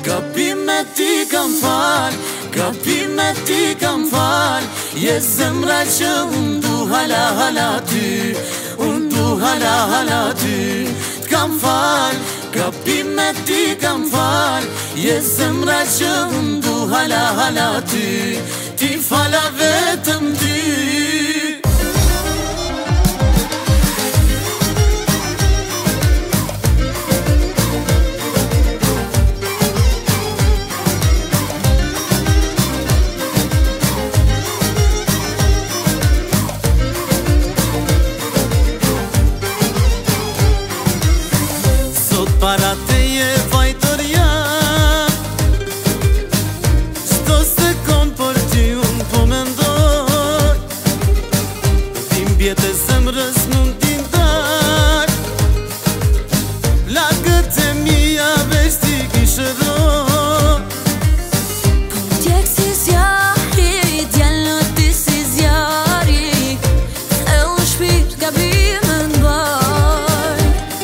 Gabimet ti kam fal, gabimet ti kam fal. Je zemra që unë du hala hala ty, unë du hala hala ty. T'kam fal, gabimet ti kam fal. Je zemra që unë du hala hala ty, ti fala vetëm ty. Para teje vajtërja, çdo sekond për ty unë po mendoj. Dhimbjet e zemrës nuk ti ndar, lagët e mia veç ti kishe roj. Tjek si zjari, djallë ti si zjari, thellë në shpirt gabime n'baj.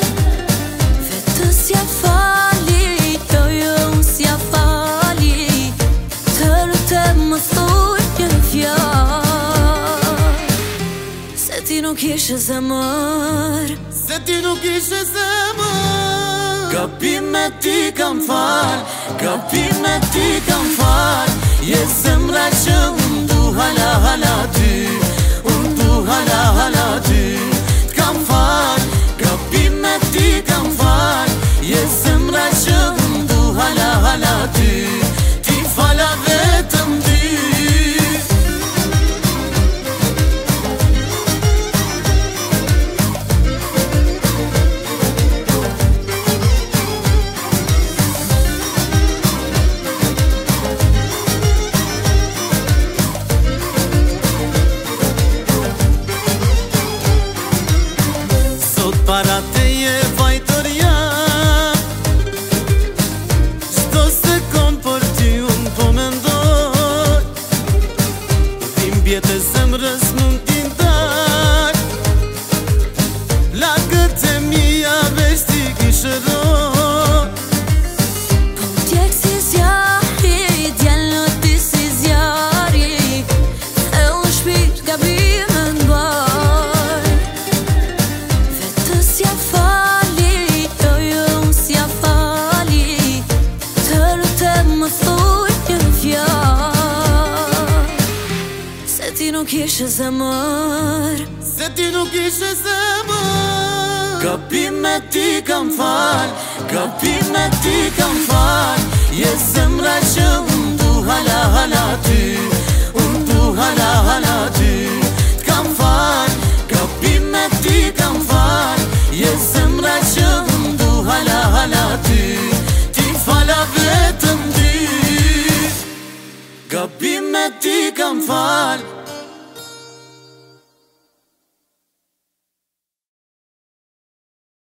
S'ja fali, jo jo s'ja fali, të lutem më thuj një fjall. Se ti nuk ishe zemër, se ti nuk ishe zemër. Gabimet ti kam fal, gabimet ti kam fal. Je zemra që unë du hala hala ty, unë du hala hala ty. T'kam fal, gabimet ti kam fal. Je zemra që unë du hala hala ty, ti fala vetëm ty. Sot para teje vajtërja, çdo sekond për ty unë po mendoj. Dhimbjet e zemrës nuk ti ndar, lagët e mia veç ti kishe roj. tjek si zjari, djallë ti si zjari, thellë në shpirt gabime n'baj. Vetë s'ja fali, jo jo s'ja fali, të lutem më thuj një fjall. Se ti nuk ishe zemër, Se ti nuk ishe zemër. Gabimet ti kam fal, gabimet ti kam fal. Je zemra që unë du hala hala ty, unë du hala hala ty. T'kam fal, gabimet ti kam fal. Je zemra që unë du hala hala ty, ti fala vetëm ty. Gabimet ti kam fal,